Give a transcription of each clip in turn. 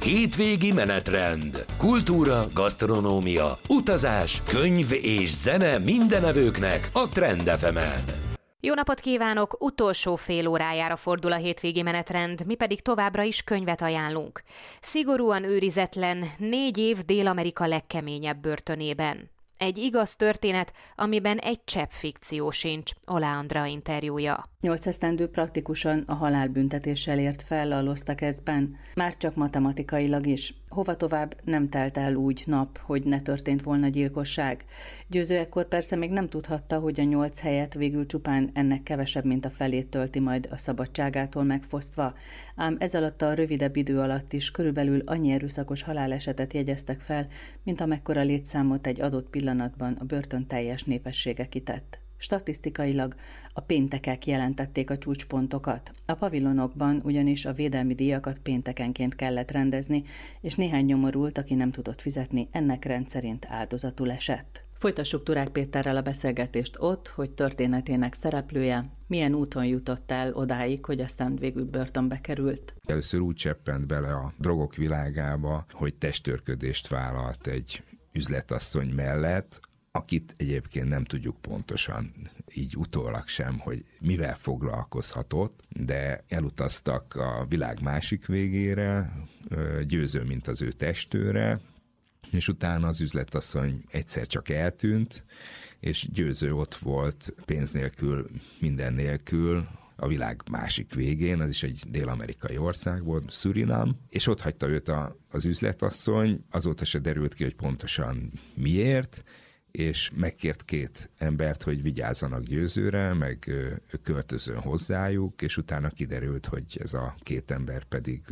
Hétvégi menetrend. Kultúra, gasztronómia, utazás, könyv és zene mindenevőknek a Trend FM-en. Jó napot kívánok! Utolsó fél órájára fordul a hétvégi menetrend, mi pedig továbbra is könyvet ajánlunk. Szigorúan őrizetlen 4 év Dél-Amerika legkeményebb börtönében. Egy igaz történet, amiben egy csepp fikció sincs. Oláh Andrea interjúja. 8 esztendő praktikusan a halálbüntetéssel ért fel a Los Tequesben, már csak matematikailag is. Hova tovább nem telt el úgy nap, hogy ne történt volna gyilkosság. Győző ekkor persze még nem tudhatta, hogy a 8 helyet végül csupán ennek kevesebb, mint a felét tölti majd a szabadságától megfosztva. Ám ez alatt a rövidebb idő alatt is körülbelül annyi erőszakos halálesetet jegyeztek fel, mint amekkora létszámot egy adott pillanatban a börtön teljes népessége kitett. Statisztikailag a péntekek jelentették a csúcspontokat. A pavilonokban ugyanis a védelmi díjakat péntekenként kellett rendezni, és néhány nyomorult, aki nem tudott fizetni, ennek rendszerint áldozatul esett. Folytassuk Turák Péterrel a beszélgetést ott, hogy történetének szereplője milyen úton jutott el odáig, hogy aztán végül börtönbe került. Először úgy cseppent bele a drogok világába, hogy testőrködést vállalt egy üzletasszony mellett, akit egyébként nem tudjuk pontosan, így utólag sem, hogy mivel foglalkozhatott, de elutaztak a világ másik végére, Győző, mint az ő testőre, és utána az üzletasszony egyszer csak eltűnt, és Győző ott volt pénz nélkül, minden nélkül, a világ másik végén, az is egy dél-amerikai ország volt, Surinam, és ott hagyta őt az üzletasszony, azóta se derült ki, hogy pontosan miért, és megkért 2 embert, hogy vigyázzanak Győzőre, meg költözön hozzájuk, és utána kiderült, hogy ez a 2 ember pedig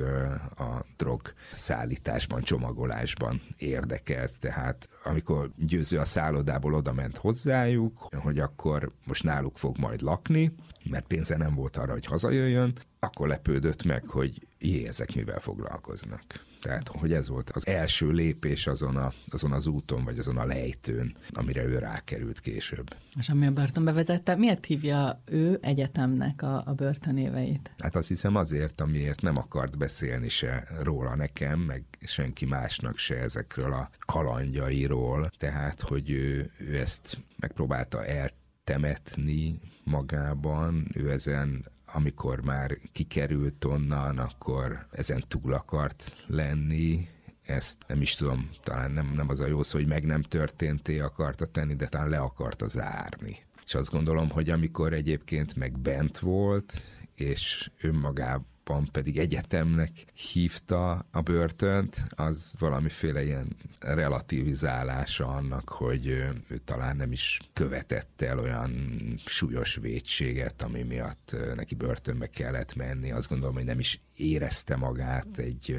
a drog szállításban, csomagolásban érdekelt. Tehát amikor Győző a szállodából oda ment hozzájuk, hogy akkor most náluk fog majd lakni, mert pénze nem volt arra, hogy hazajöjjön, akkor lepődött meg, hogy ezek mivel foglalkoznak. Tehát, hogy ez volt az első lépés azon az úton, vagy azon a lejtőn, amire ő rákerült később. És ami a börtönbe vezette, miért hívja ő egyetemnek a börtönéveit? Hát azt hiszem azért, amiért nem akart beszélni se róla nekem, meg senki másnak se ezekről a kalandjairól. Tehát, hogy ő ezt megpróbálta eltemetni magában, ő ezen, amikor már kikerült onnan, akkor ezen túl akart lenni, ezt nem is tudom, talán nem az a jó szó, hogy meg nem történté akarta tenni, de talán le akarta zárni. És azt gondolom, hogy amikor egyébként meg bent volt, és önmagában pedig egyetemnek hívta a börtönt, az valamiféle ilyen relativizálása annak, hogy ő talán nem is követett el olyan súlyos vétséget, ami miatt neki börtönbe kellett menni. Azt gondolom, hogy nem is érezte magát egy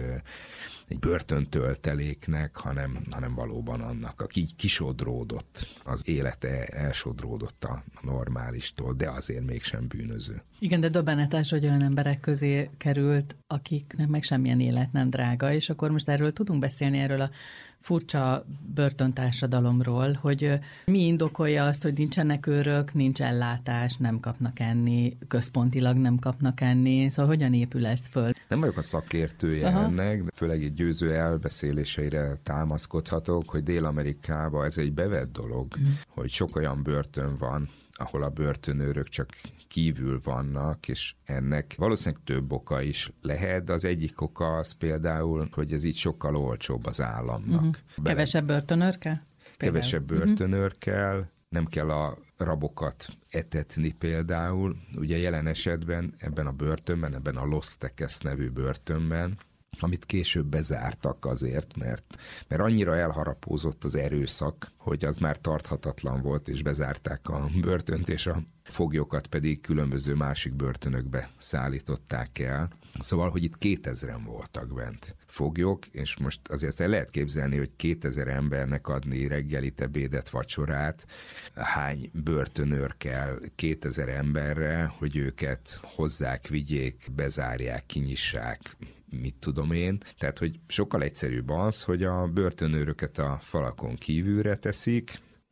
börtöntölteléknek, hanem valóban annak, aki kisodródott, az élete elsodródott a normálistól, de azért mégsem bűnöző. Igen, de döbbenetes, hogy olyan emberek közé került, akiknek meg semmilyen élet nem drága, és akkor most erről tudunk beszélni, erről a furcsa börtöntársadalomról, hogy mi indokolja azt, hogy nincsenek őrök, nincs ellátás, nem kapnak enni, központilag nem kapnak enni, szóval hogyan épül ez föl? Nem vagyok a szakértője ennek, de főleg egy Győző elbeszéléseire támaszkodhatok, hogy Dél-Amerikában ez egy bevett dolog, hogy sok olyan börtön van, ahol a börtönőrök csak kívül vannak, és ennek valószínűleg több oka is lehet, de az egyik oka az például, hogy ez így sokkal olcsóbb az államnak. Kevesebb börtönőr kell? Kevesebb börtönőr kell, nem kell a rabokat etetni például. Ugye jelen esetben ebben a börtönben, ebben a Los Teques nevű börtönben, amit később bezártak azért, mert annyira elharapózott az erőszak, hogy az már tarthatatlan volt, és bezárták a börtönt, és a foglyokat pedig különböző másik börtönökbe szállították el. Szóval, hogy itt 2000-en voltak bent foglyok, és most azért el lehet képzelni, hogy 2000 embernek adni reggelit, ebédet, vacsorát, hány börtönőr kell 2000 emberre, hogy őket hozzák, vigyék, bezárják, kinyissák, mit tudom én. Tehát, hogy sokkal egyszerűbb az, hogy a börtönőröket a falakon kívülre teszik,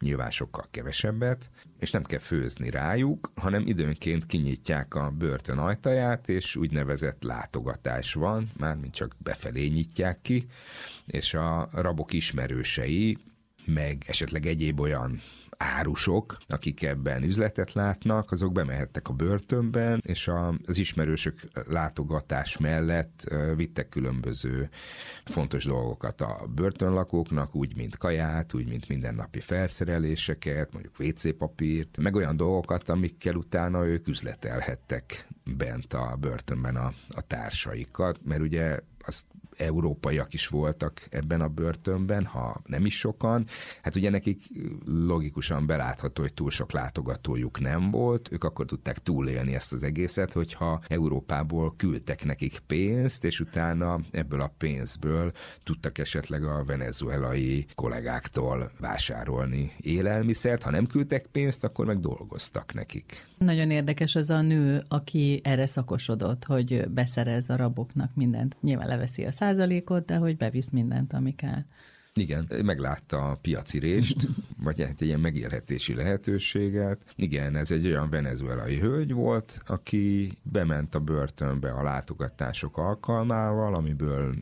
nyilván sokkal kevesebbet, és nem kell főzni rájuk, hanem időnként kinyitják a börtön ajtaját, és úgynevezett látogatás van, mármint csak befelé nyitják ki, és a rabok ismerősei, meg esetleg egyéb olyan árusok, akik ebben üzletet látnak, azok bemehettek a börtönben, és az ismerősök látogatás mellett vittek különböző fontos dolgokat a börtönlakóknak, úgy, mint kaját, úgy, mint mindennapi felszereléseket, mondjuk WC-papírt, meg olyan dolgokat, amikkel utána ők üzletelhettek bent a börtönben a társaikat, mert ugye azt európaiak is voltak ebben a börtönben, ha nem is sokan. Hát ugye nekik logikusan belátható, hogy túl sok látogatójuk nem volt, ők akkor tudták túlélni ezt az egészet, hogyha Európából küldtek nekik pénzt, és utána ebből a pénzből tudtak esetleg a venezuelai kollégáktól vásárolni élelmiszert. Ha nem küldtek pénzt, akkor meg dolgoztak nekik. Nagyon érdekes az a nő, aki erre szakosodott, hogy beszerez a raboknak mindent. Nyilván leveszi a százalékot, de hogy bevisz mindent, ami kell. Igen, meglátta a piaci rést, vagy egy ilyen megélhetési lehetőséget. Igen, ez egy olyan venezuelai hölgy volt, aki bement a börtönbe a látogatások alkalmával, amiből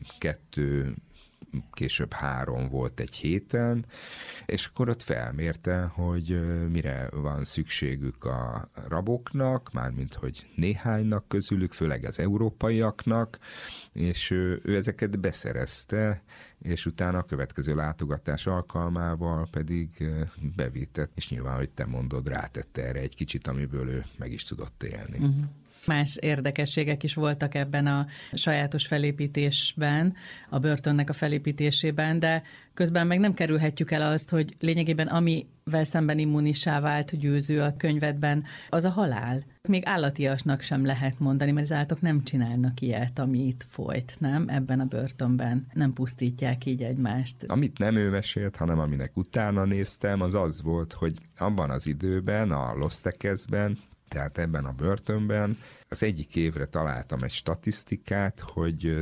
2, később 3 volt egy héten, és akkor ott felmérte, hogy mire van szükségük a raboknak, mármint hogy néhánynak közülük, főleg az európaiaknak, és ő ezeket beszerezte, és utána a következő látogatás alkalmával pedig bevitett, és nyilván, hogy te mondod, rátette erre egy kicsit, amiből ő meg is tudott élni. Uh-huh. Más érdekességek is voltak ebben a sajátos felépítésben, a börtönnek a felépítésében, de közben meg nem kerülhetjük el azt, hogy lényegében amivel szemben immunissá vált győző a könyvedben, az a halál. Még állatiasnak sem lehet mondani, mert az állatok nem csinálnak ilyet, ami itt folyt, nem? Ebben a börtönben nem pusztítják így egymást. Amit nem ő mesélt, hanem aminek utána néztem, az volt, hogy abban az időben, a Los Tequesben, tehát ebben a börtönben az egyik évre találtam egy statisztikát, hogy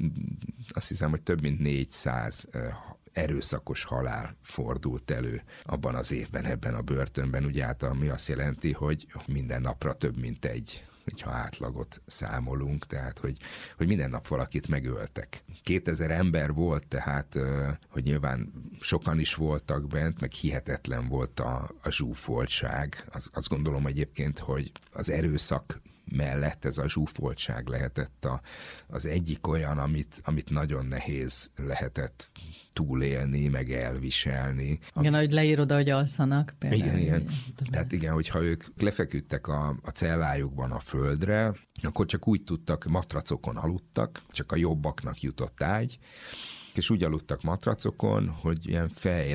azt hiszem, hogy több mint 400 erőszakos halál fordult elő abban az évben, ebben a börtönben. Ugye hát ami azt jelenti, hogy minden napra több mint egy, hogyha átlagot számolunk, tehát hogy minden nap valakit megöltek. 2000 ember volt, tehát hogy nyilván sokan is voltak bent, meg hihetetlen volt a zsúfoltság. Azt gondolom egyébként, hogy az erőszak mellett ez a zsúfoltság lehetett az egyik olyan, amit nagyon nehéz lehetett túlélni, meg elviselni. Igen, ahogy leírod, ahogy alszanak például. Igen. Tehát igen, hogyha ők lefeküdtek a cellájukban a földre, akkor csak úgy tudtak, matracokon aludtak, csak a jobbaknak jutott ágy, és úgy aludtak matracokon, hogy ilyen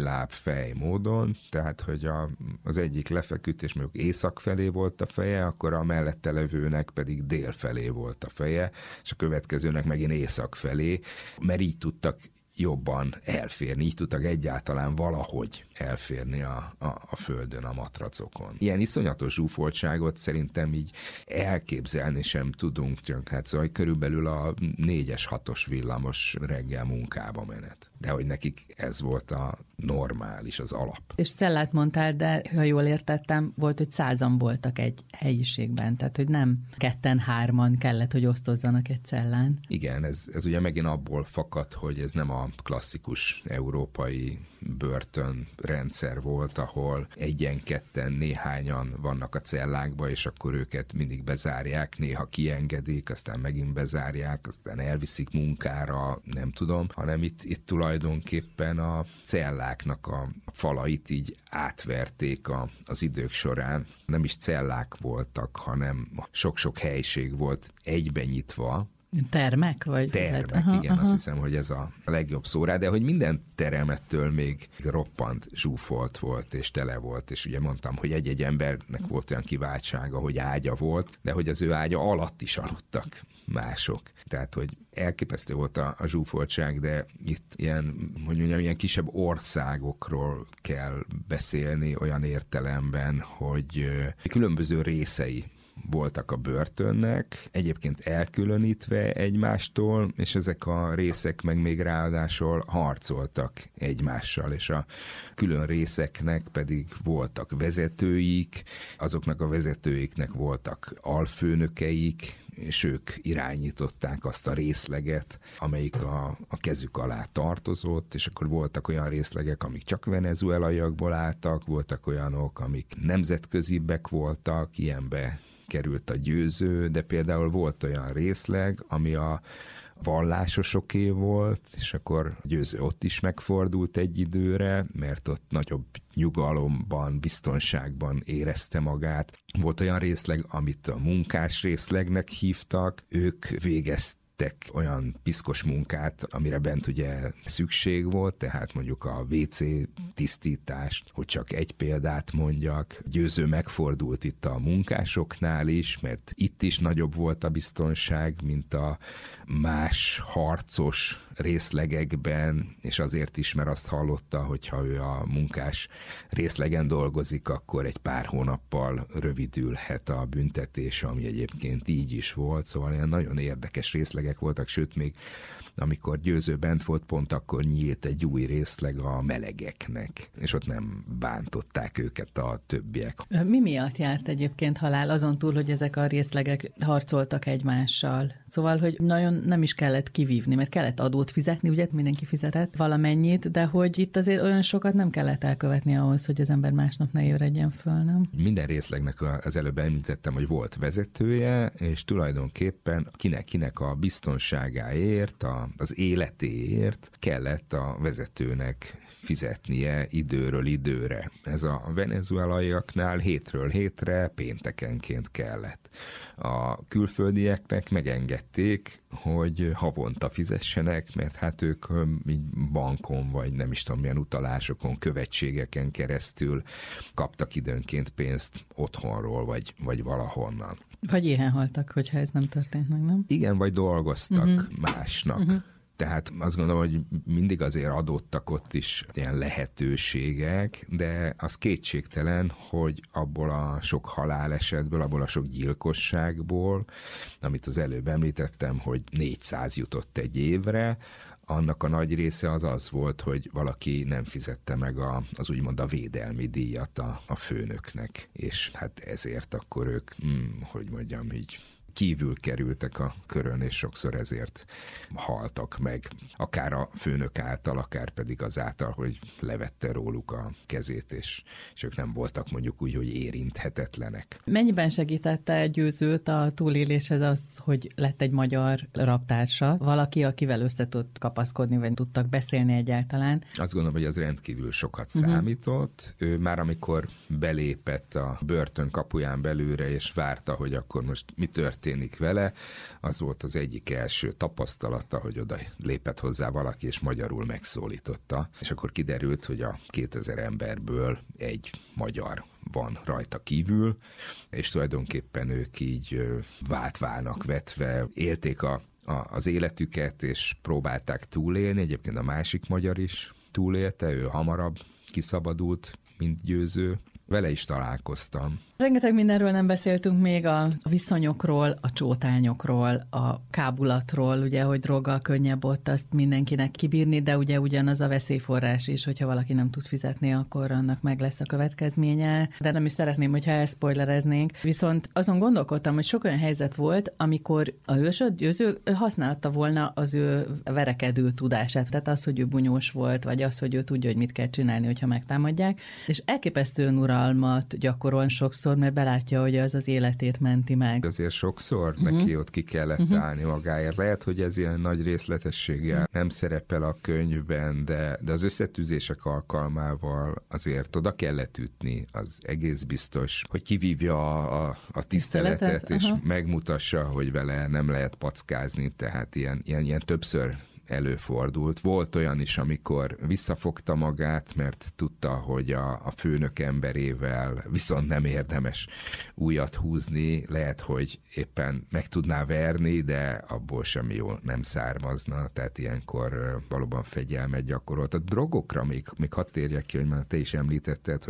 fej módon, tehát hogy az egyik lefeküdt, és mondjuk észak felé volt a feje, akkor a mellette levőnek pedig dél felé volt a feje, és a következőnek megint észak felé, mert így tudtak jobban elférni, így tudtak egyáltalán valahogy elférni a földön, a matracokon. Ilyen iszonyatos zsúfoltságot szerintem így elképzelni sem tudunk, csak hát szóval körülbelül a 4-es, 6-os villamos reggel munkába menet. De hogy nekik ez volt a normális, az alap. És cellát mondtál, de ha jól értettem, volt, hogy 100-an voltak egy helyiségben, tehát hogy nem 2-3 kellett, hogy osztozzanak egy cellán. Igen, ez ugye megint abból fakad, hogy ez nem a klasszikus európai börtönrendszer volt, ahol 1-2 néhányan vannak a cellákba, és akkor őket mindig bezárják, néha kiengedik, aztán megint bezárják, aztán elviszik munkára, nem tudom, hanem itt tulajdonképpen a celláknak a falait így átverték az idők során. Nem is cellák voltak, hanem sok-sok helység volt egyben nyitva. Termek? Vagy? Termek, igen, azt hiszem, hogy ez a legjobb szó rá, de hogy minden terem ettől még roppant zsúfolt volt, és tele volt, és ugye mondtam, hogy egy-egy embernek volt olyan kiváltsága, hogy ágya volt, de hogy az ő ágya alatt is aludtak mások. Tehát, hogy elképesztő volt a zsúfoltság, de itt ilyen, hogy mondjam, ilyen kisebb országokról kell beszélni olyan értelemben, hogy különböző részei voltak a börtönnek, egyébként elkülönítve egymástól, és ezek a részek meg még ráadásul harcoltak egymással, és a külön részeknek pedig voltak vezetőik, azoknak a vezetőiknek voltak alfőnökeik, és ők irányították azt a részleget, amelyik a kezük alá tartozott, és akkor voltak olyan részlegek, amik csak venezuelaiakból álltak, voltak olyanok, amik nemzetközibbek voltak, ilyenbe került a Győző, de például volt olyan részleg, ami a vallásosoké volt, és akkor Győző ott is megfordult egy időre, mert ott nagyobb nyugalomban, biztonságban érezte magát. Volt olyan részleg, amit a munkás részlegnek hívtak, ők végeztek olyan piszkos munkát, amire bent ugye szükség volt, tehát mondjuk a WC tisztítást, hogy csak egy példát mondjak. Győző megfordult itt a munkásoknál is, mert itt is nagyobb volt a biztonság, mint a más harcos részlegekben, és azért is, mert azt hallotta, hogyha ő a munkás részlegen dolgozik, akkor egy pár hónappal rövidülhet a büntetés, ami egyébként így is volt, szóval ilyen nagyon érdekes részlegek voltak, sőt még amikor Győző bent volt, pont akkor nyílt egy új részleg a melegeknek, és ott nem bántották őket a többiek. Mi miatt járt egyébként halál, azon túl, hogy ezek a részlegek harcoltak egymással? Szóval, hogy nagyon nem is kellett kivívni, mert kellett adót fizetni, ugye mindenki fizetett valamennyit, de hogy itt azért olyan sokat nem kellett elkövetni ahhoz, hogy az ember másnap ne ébredjen föl, nem? Minden részlegnek az előbb említettem, hogy volt vezetője, és tulajdonképpen kinek a biztonságáért, az életéért kellett a vezetőnek fizetnie időről időre. Ez a venezuelaiaknál hétről hétre péntekenként kellett. A külföldieknek megengedték, hogy havonta fizessenek, mert hát ők így bankon, vagy nem is tudom milyen utalásokon, követségeken keresztül kaptak időnként pénzt otthonról, vagy valahonnan. Vagy éhen haltak, hogyha ez nem történt meg, nem? Igen, vagy dolgoztak másnak. Tehát azt gondolom, hogy mindig azért adottak ott is ilyen lehetőségek, de az kétségtelen, hogy abból a sok halálesetből, abból a sok gyilkosságból, amit az előbb említettem, hogy 400 jutott egy évre, annak a nagy része az volt, hogy valaki nem fizette meg az úgymond a védelmi díjat a főnöknek, és hát ezért akkor ők, hogy mondjam így, kívül kerültek a körön, és sokszor ezért haltak meg, akár a főnök által, akár pedig azáltal, hogy levette róluk a kezét, és ők nem voltak mondjuk úgy, hogy érinthetetlenek. Mennyiben segítette Győzőt a túléléshez az, hogy lett egy magyar rabtársa, valaki, akivel össze tudott kapaszkodni, vagy tudtak beszélni egyáltalán? Azt gondolom, hogy az rendkívül sokat számított. Ő már amikor belépett a börtön kapuján belőle, és várta, hogy akkor most mi történik vele, az volt az egyik első tapasztalata, hogy oda lépett hozzá valaki, és magyarul megszólította. És akkor kiderült, hogy a 2000 emberből egy magyar van rajta kívül, és tulajdonképpen ők így váltvállnak vetve élték az életüket, és próbálták túlélni. Egyébként a másik magyar is túlélte, ő hamarabb kiszabadult, mint Győző. Vele is találkoztam. Rengeteg mindenről nem beszéltünk még, a viszonyokról, a csótányokról, a kábulatról, ugye, hogy droggal könnyebb ott azt mindenkinek kibírni, de ugye ugyanaz a veszélyforrás is, hogyha valaki nem tud fizetni, akkor annak meg lesz a következménye. De nem is szeretném, hogyha elspoilereznénk. Viszont azon gondolkodtam, hogy sok olyan helyzet volt, amikor a hősöd Győző használta volna az ő verekedő tudását. Tehát az, hogy ő bunyós volt, vagy az, hogy ő tudja, hogy mit kell csinálni, hogyha megtámadják. És elképesztően uralmat gyakorol sokszor, mert belátja, hogy az életét menti meg. Azért sokszor neki ott ki kellett állni magáért. Lehet, hogy ez ilyen nagy részletességgel nem szerepel a könyvben, de az összetűzések alkalmával azért oda kellett ütni, az egész biztos, hogy kivívja a tiszteletet, és megmutassa, hogy vele nem lehet packázni, tehát ilyen többször előfordult. Volt olyan is, amikor visszafogta magát, mert tudta, hogy a főnök emberével viszont nem érdemes újat húzni. Lehet, hogy éppen meg tudná verni, de abból semmi jól nem származna. Tehát ilyenkor valóban fegyelmet gyakorolt. A drogokra még hadd térjek ki, hogy már te is említetted, hogy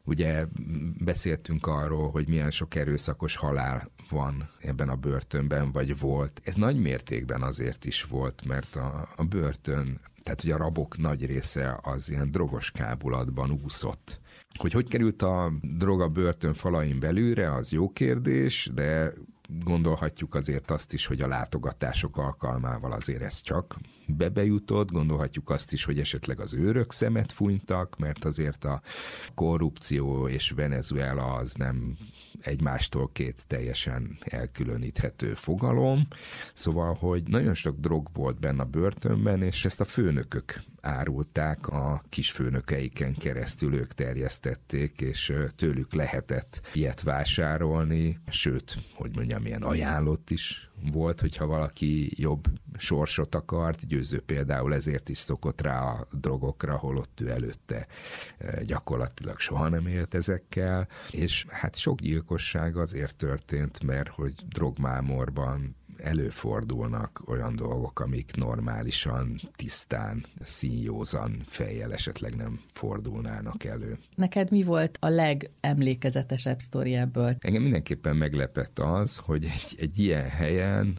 Ugye beszéltünk arról, hogy milyen sok erőszakos halál van ebben a börtönben, vagy volt. Ez nagy mértékben azért is volt, mert a börtön, tehát ugye a rabok nagy része az ilyen drogos kábulatban úszott. Hogy került a drog a börtön falain belülre, az jó kérdés, de gondolhatjuk azért azt is, hogy a látogatások alkalmával azért ez csak bejutott, gondolhatjuk azt is, hogy esetleg az őrök szemet fújtak, mert azért a korrupció és Venezuela az nem egymástól két teljesen elkülöníthető fogalom. Szóval, hogy nagyon sok drog volt benne a börtönben, és ezt a főnökök árulták, a kisfőnökeiken keresztül ők terjesztették, és tőlük lehetett ilyet vásárolni, sőt, hogy mondjam, ilyen ajánlott is volt, hogyha valaki jobb sorsot akart, Győző például ezért is szokott rá a drogokra, holott ő előtte gyakorlatilag soha nem élt ezekkel, és hát sok gyilkosság azért történt, mert hogy drogmámorban előfordulnak olyan dolgok, amik normálisan, tisztán, színjózan fejjel esetleg nem fordulnának elő. Neked mi volt a legemlékezetesebb sztori ebből? Engem mindenképpen meglepett az, hogy egy ilyen helyen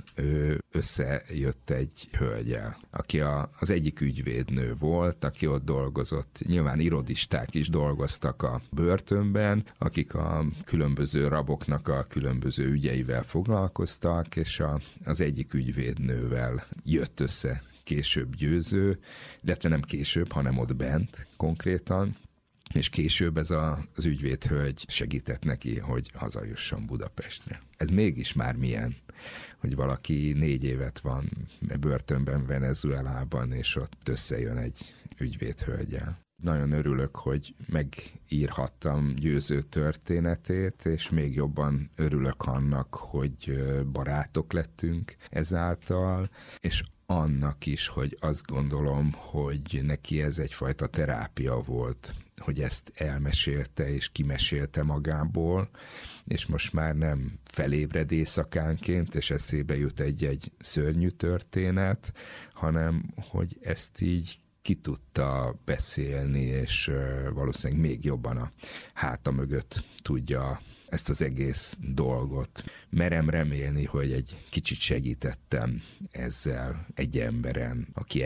összejött egy hölgyel, aki az egyik ügyvédnő volt, aki ott dolgozott. Nyilván irodisták is dolgoztak a börtönben, akik a különböző raboknak a különböző ügyeivel foglalkoztak, és az egyik ügyvédnővel jött össze később Győző, illetve nem később, hanem ott bent konkrétan, és később ez az ügyvédhölgy segített neki, hogy hazajusson Budapestre. Ez mégis már milyen, hogy valaki 4 évet van börtönben Venezuelában, és ott összejön egy ügyvédhölgyel. Nagyon örülök, hogy megírhattam Győző történetét, és még jobban örülök annak, hogy barátok lettünk ezáltal, és annak is, hogy azt gondolom, hogy neki ez egyfajta terápia volt, hogy ezt elmesélte és kimesélte magából, és most már nem felébred éjszakánként, és eszébe jut egy szörnyű történet, hanem hogy ezt így ki tudta beszélni, és valószínűleg még jobban a háta mögött tudja ezt az egész dolgot. Merem remélni, hogy egy kicsit segítettem ezzel egy emberen, aki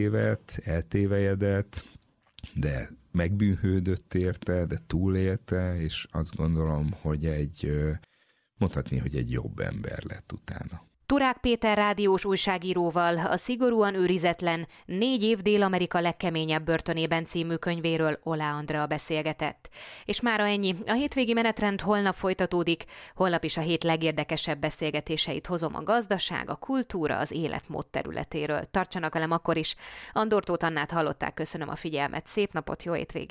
eltévejedett, de megbűnhődött érte, de túlélte, és azt gondolom, hogy mondhatni, hogy egy jobb ember lett utána. Turák Péter rádiós újságíróval a Szigorúan őrizetlen 4 év Dél-Amerika legkeményebb börtönében című könyvéről Oláh Andrea beszélgetett. És mára ennyi. A hétvégi menetrend holnap folytatódik, holnap is a hét legérdekesebb beszélgetéseit hozom a gazdaság, a kultúra, az életmód területéről. Tartsanak velem akkor is. Andor Tóth Annát hallották, köszönöm a figyelmet, szép napot, jó hétvégét!